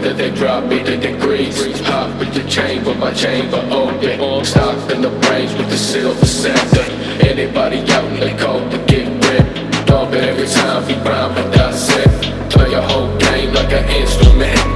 that they drop me the degrees. Hop with the chamber, my chamber open. Stock in the brains with the silver scepter. Anybody out in the cold to get ripped. Dump it every time we rhyme and dissect. Play a whole game like an instrument.